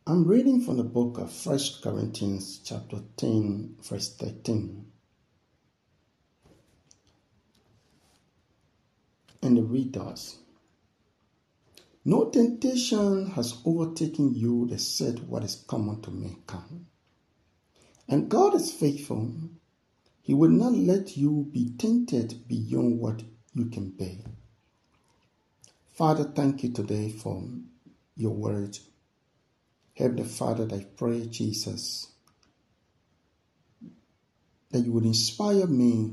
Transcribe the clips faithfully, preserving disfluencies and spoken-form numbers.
I'm reading from the book of First Corinthians chapter ten, verse thirteen. And the read thus: No temptation has overtaken you except what is common to mankind. And God is faithful. He will not let you be tempted beyond what you can bear. Father, thank you today for your word. Heavenly Father, I pray, Jesus, that you would inspire me,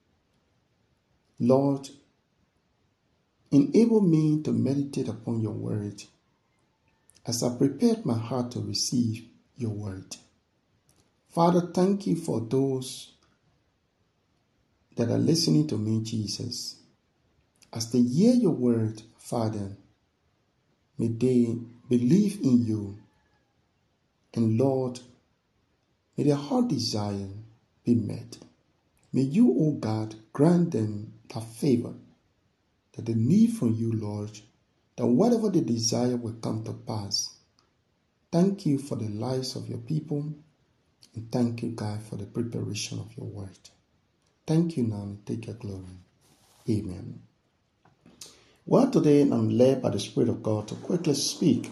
Lord, enable me to meditate upon your word as I prepared my heart to receive your word. Father, thank you for those that are listening to me, Jesus. As they hear your word, Father, may they believe in you. And Lord, may their heart desire be met. May you, O God, grant them that favor that they need from you, Lord, that whatever they desire will come to pass. Thank you for the lives of your people, and thank you, God, for the preparation of your word. Thank you now, and take your glory. Amen. Well, today I'm led by the Spirit of God to quickly speak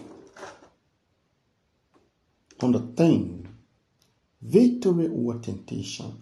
on the theme, victory over temptation.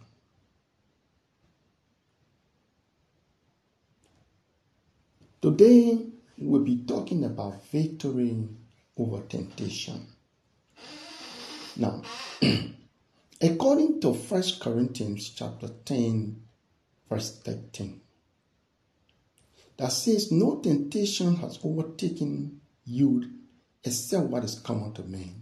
Today we'll be talking about victory over temptation. Now, according to First Corinthians chapter ten, verse thirteen, that says, no temptation has overtaken you except what is common to man.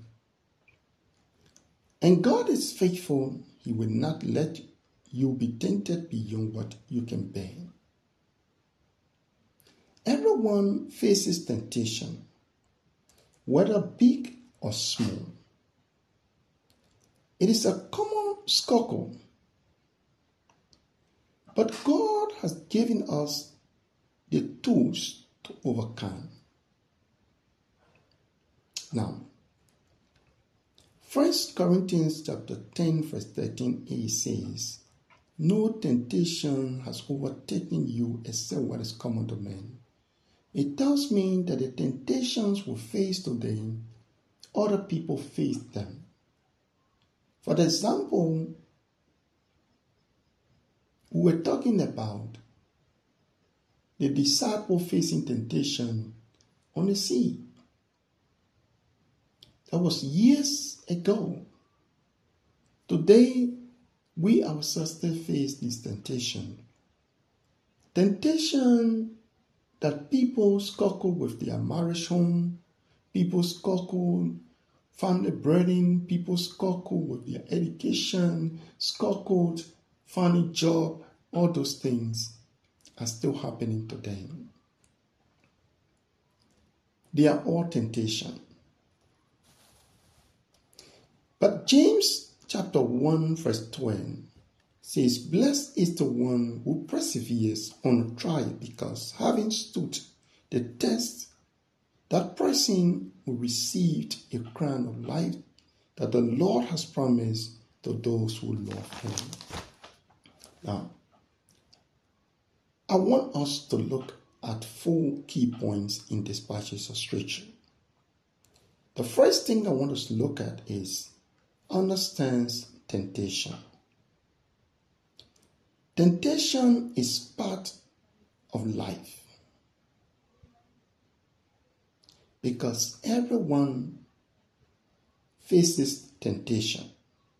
And God is faithful. He will not let you be tempted beyond what you can bear. Everyone faces temptation, whether big or small. It is a common struggle, but God has given us the tools to overcome. Now, First Corinthians chapter ten, verse thirteen a says, no temptation has overtaken you except what is common to men. It tells me that the temptations we face today, other people face them. For example, we were talking about the disciple facing temptation on the sea. That was years ago. Today, we ourselves still face this temptation. Temptation that people struggle with their marriage home, people struggle family burden, people struggle with their education, struggle finding job, all those things are still happening today. They are all temptation. But James chapter one verse twelve says, blessed is the one who perseveres on a trial, because having stood the test, that person will receive a crown of life that the Lord has promised to those who love him. Now, I want us to look at four key points in this passage of scripture. The first thing I want us to look at is understands temptation. Temptation is part of life because everyone faces temptation.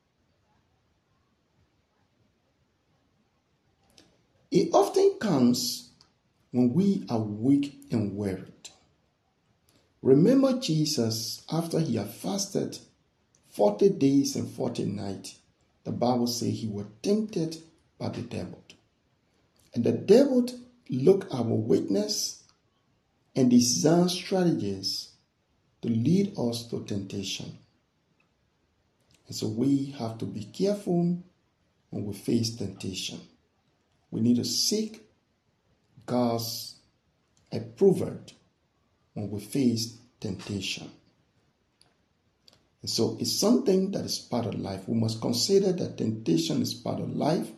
It often comes when we are weak and worried. Remember Jesus, after he had fasted forty days and forty nights, the Bible says he was tempted by the devil. And the devil looked our weakness and designed strategies to lead us to temptation. And so we have to be careful when we face temptation. We need to seek God's approval when we face temptation. And so it's something that is part of life. We must consider that temptation is part of life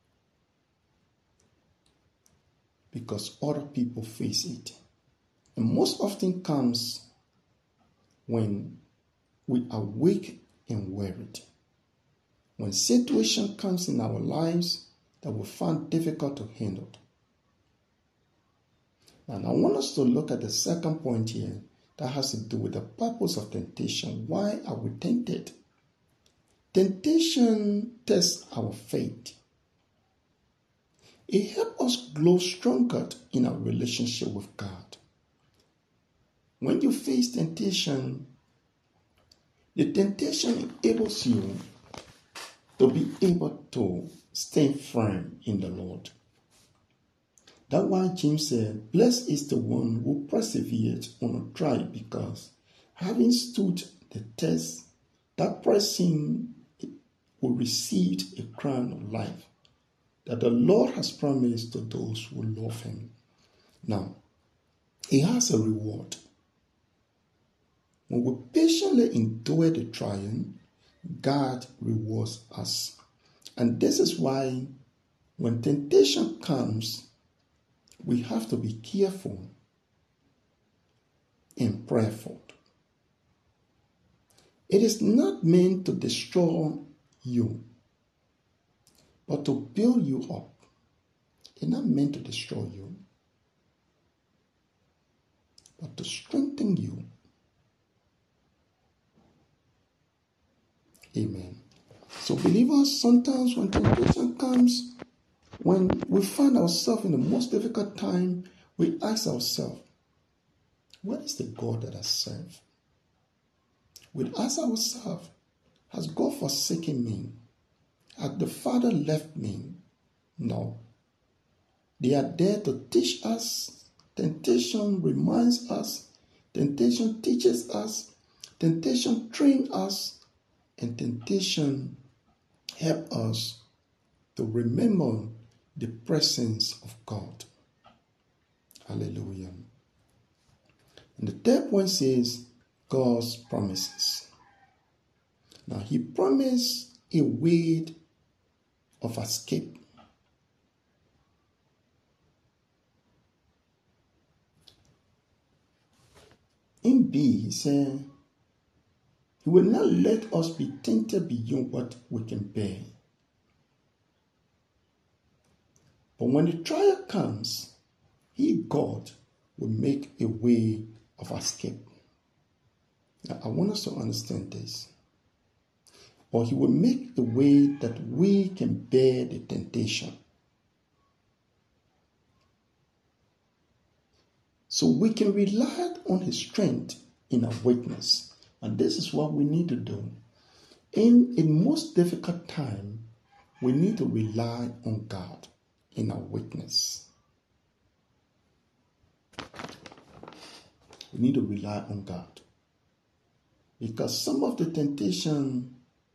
because other people face it. And most often comes when we are weak and worried. When situation comes in our lives that we find difficult to handle. And I want us to look at the second point here that has to do with the purpose of temptation. Why are we tempted? Temptation tests our faith. It helps us grow stronger in our relationship with God. When you face temptation, the temptation enables you to be able to stand firm in the Lord. That's why James said, blessed is the one who perseveres on a trial, because having stood the test, that person will receive a crown of life that the Lord has promised to those who love him. Now, he has a reward. When we patiently endure the trial, God rewards us. And this is why when temptation comes, we have to be careful and prayerful. It is not meant to destroy you, but to build you up. It's not meant to destroy you, but to strengthen you. Amen. So believers, sometimes when temptation comes, when we find ourselves in the most difficult time, we ask ourselves, what is the God that I serve? We ask ourselves, has God forsaken me? Has the Father left me? No. They are there to teach us. Temptation reminds us. Temptation teaches us. Temptation trains us. And temptation helps us to remember the presence of God. Hallelujah. And the third point says God's promises. Now, he promised a way of escape. In B, he said, he will not let us be tempted beyond what we can bear. But when the trial comes, he, God, will make a way of escape. Now, I want us to understand this. Or he will make a way that we can bear the temptation. So we can rely on his strength in our weakness. And this is what we need to do. In a most difficult time, we need to rely on God in our weakness. We need to rely on God. Because some of the temptation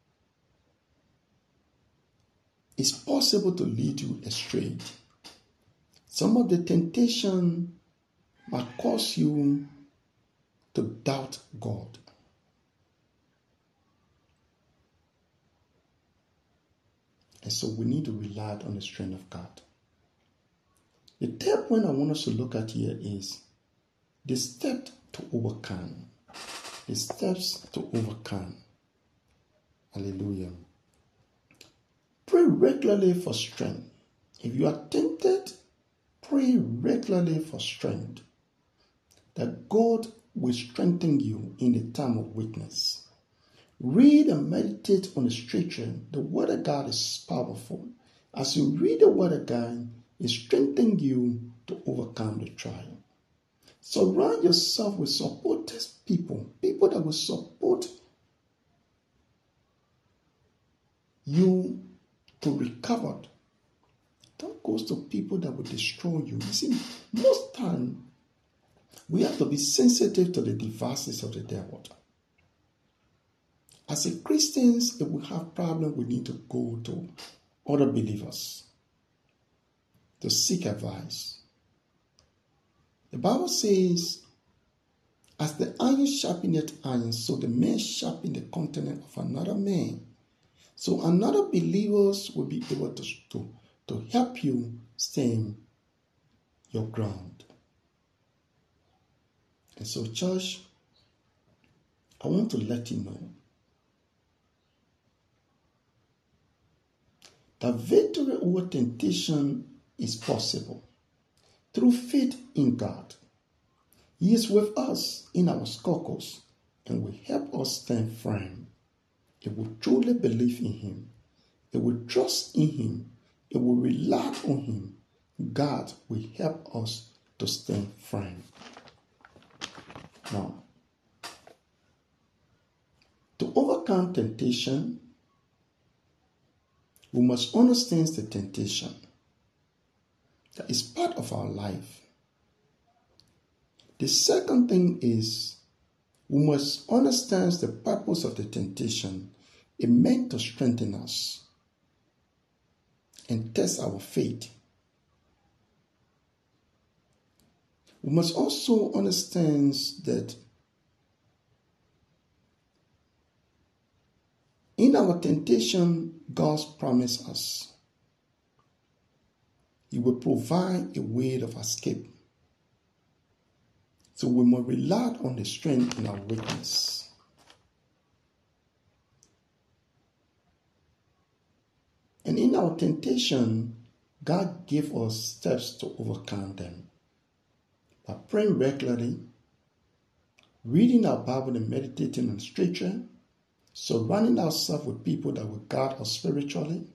is possible to lead you astray. Some of the temptation might cause you to doubt God. And so we need to rely on the strength of God. The third point I want us to look at here is the steps to overcome. The steps to overcome. Hallelujah. Pray regularly for strength. If you are tempted, pray regularly for strength. That God will strengthen you in the time of weakness. Read and meditate on the scripture. The word of God is powerful. As you read the word of God, it strengthens you to overcome the trial. Surround yourself with supportive people, people that will support you to recover. Don't go to people that will destroy you. You see, most time we have to be sensitive to the devices of the devil. As a Christians, if we have problems, we need to go to other believers to seek advice. The Bible says As the iron sharpeneth iron, so the man sharpen the countenance of another man. So another believers will be able to, to, to help you stand your ground. And so, church, I want to let you know that victory over temptation is possible through faith in God. He is with us in our struggles and will help us stand firm. If we truly believe in Him, if we trust in Him, if we rely on Him, God will help us to stand firm. Now, to overcome temptation, we must understand the temptation that is part of our life. The second thing is we must understand the purpose of the temptation. It meant to strengthen us and test our faith. We must also understand that in our temptation, God promised us He will provide a way of escape. So we must rely on the strength in our weakness. And in our temptation, God gave us steps to overcome them. By praying regularly, reading our Bible and meditating on Scripture, surrounding ourselves with people that will guide us spiritually.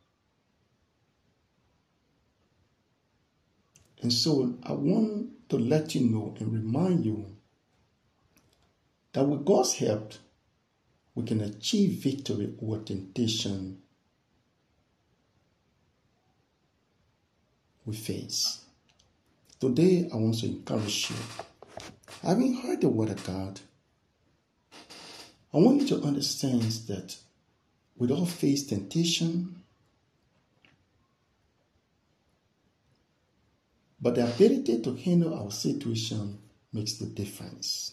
And so I want to let you know and remind you that with God's help, we can achieve victory over temptation we face. Today, I want to encourage you. Having heard the word of God, I want you to understand that we all face temptation, but the ability to handle our situation makes the difference.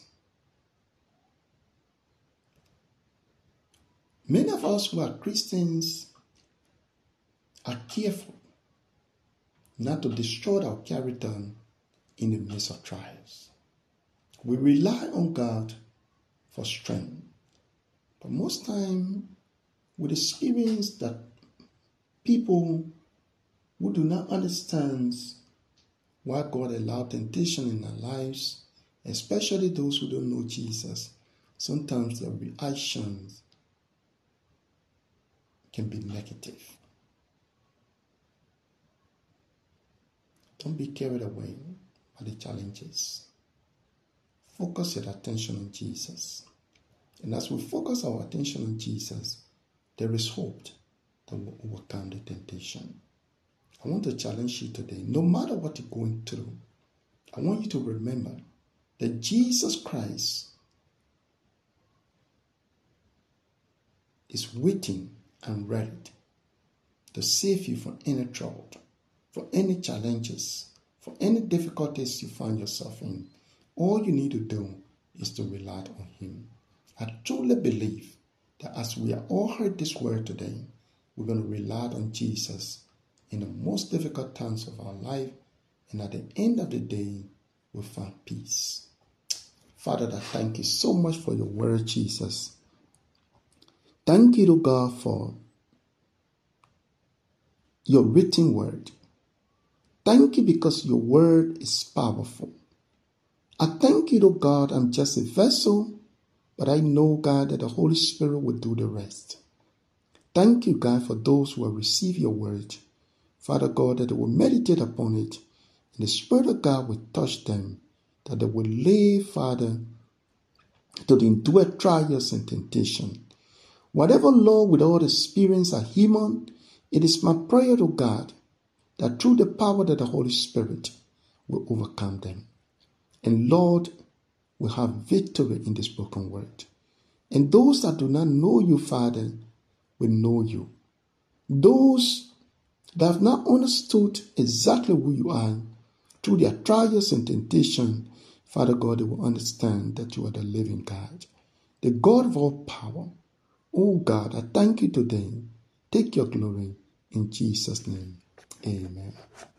Many of us who are Christians are careful not to destroy our character in the midst of trials. We rely on God for strength. But most time, we experience that people who do not understand why God allowed temptation in their lives, especially those who don't know Jesus, sometimes their reactions can be negative. Don't be carried away by the challenges. Focus your attention on Jesus. And as we focus our attention on Jesus, there is hope that will overcome the temptation. I want to challenge you today, no matter what you're going through, I want you to remember that Jesus Christ is waiting and ready to save you from any trouble, for any challenges, for any difficulties you find yourself in. All you need to do is to rely on Him. I truly believe that as we are all heard this word today, we're going to rely on Jesus in the most difficult times of our life, and at the end of the day, we'll find peace. Father, I thank you so much for your word, Jesus. Thank you to God for your written word. Thank you because your word is powerful. I thank you, to God, I'm just a vessel, but I know, God, that the Holy Spirit will do the rest. Thank you, God, for those who will receive your word. Father God, that they will meditate upon it, and the Spirit of God will touch them, that they will live, Father, to endure trials and temptation. Whatever, Lord, with all experience are human, it is my prayer to God that through the power of the Holy Spirit will overcome them. And Lord, we have victory in this broken world. And those that do not know you, Father, will know you. Those that have not understood exactly who you are through their trials and temptation, Father God, they will understand that you are the living God, the God of all power. Oh God, I thank you today. Take your glory in Jesus' name. Amen.